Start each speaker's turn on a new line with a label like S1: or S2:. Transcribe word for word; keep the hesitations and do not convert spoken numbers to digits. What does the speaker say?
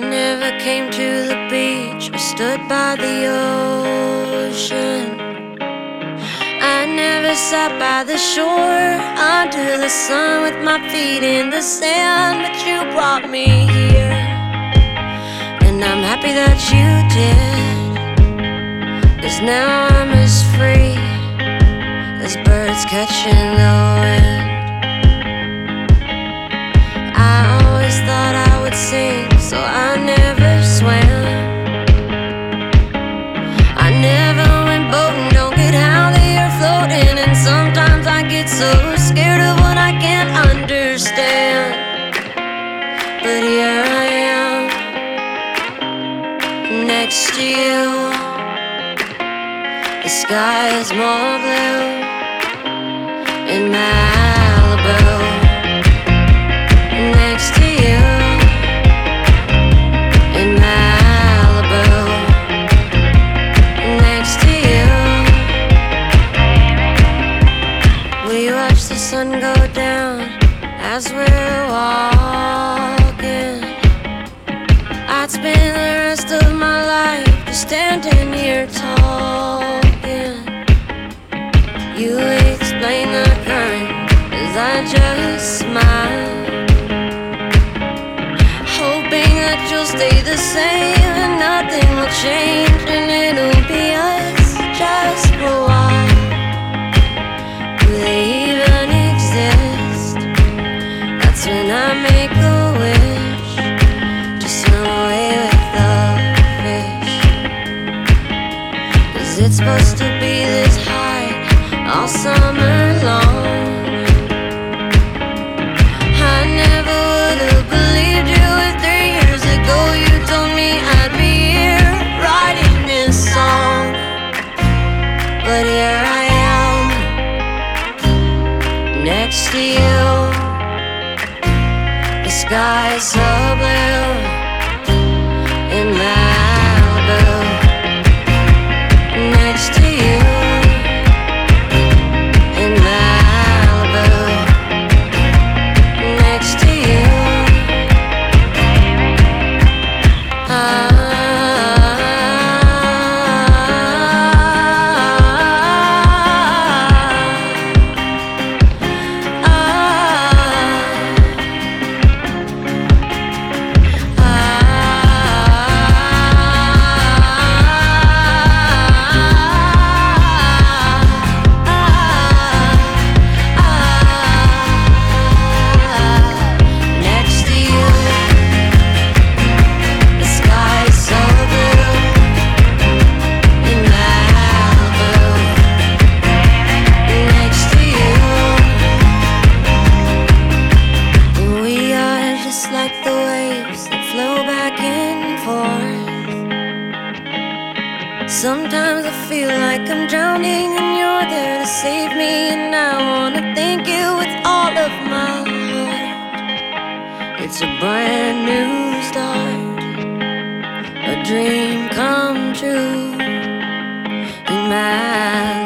S1: never came to the beach or stood by the ocean. I never sat by the shore under the sun with my feet in the sand, but you brought me here, and I'm happy that you did, 'cause now I'm as free as birds catching the wind. I always thought I would sink, so I never swam. I never went boating, don't get how they are floating. And sometimes I get so scared of what I can't understand. But here I am, next to you. The sky is more blue in Malibu. Next to you in Malibu. Next to you. We watch the sun go down as we're walking. I'd spend the rest of my life just standing here talking. You explain the current as I just smile, hoping that you'll stay the same and nothing will change, and it'll be us just for a while. Do they even exist? That's when I make a wish to swim away with the fish, 'cause it's supposed to be this high all summer long. I never would have believed you if three years ago you told me I'd be here writing this song. But here I am, next to you. The sky is so blue in Malibu. Next to you in Malibu. Next to you. Ah, like the waves that flow back and forth. Sometimes I feel like I'm drowning and you're there to save me, and I wanna thank you with all of my heart. It's a brand new start, a dream come true in my